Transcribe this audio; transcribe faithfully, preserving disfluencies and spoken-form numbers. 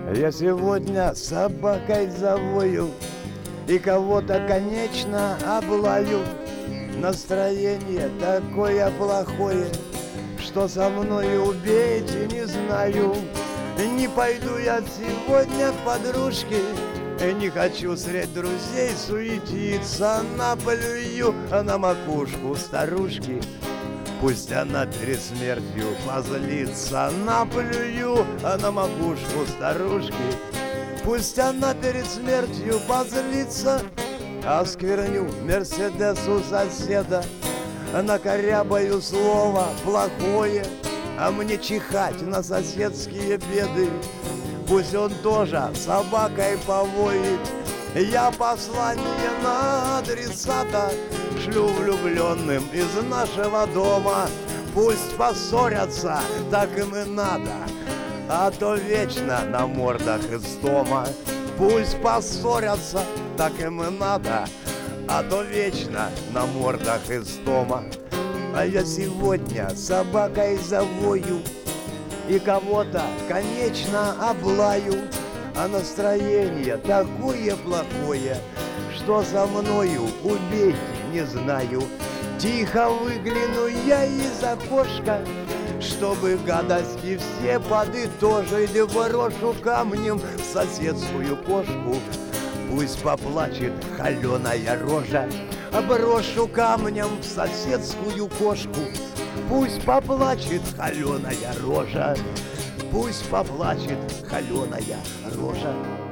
Я сегодня собакой завою и кого-то, конечно, облаю. Настроение такое плохое, что со мной убейте, не знаю. Не пойду я сегодня к подружке, не хочу средь друзей суетиться. Наплюю на макушку старушки, пусть она перед смертью позлится. Наплюю на макушку старушки, пусть она перед смертью позлится. Оскверню мерседесу соседа, накорябаю слово плохое, а мне чихать на соседские беды. Пусть он тоже собакой повоет. Я послание на адресата шлю влюбленным из нашего дома. Пусть поссорятся, так им и надо, а то вечно на мордах истома. Пусть поссорятся, так им и надо, а то вечно на мордах истома. А я сегодня собакой завою и кого-то, конечно, облаю. А настроение такое плохое, что за мною убейте, не знаю. Тихо выгляну я из окошка, чтобы гадости все подытожить. Брошу камнем в соседскую кошку, пусть поплачет холеная рожа. Брошу камнем в соседскую кошку, пусть поплачет холеная рожа. Пусть поплачет холеная рожа.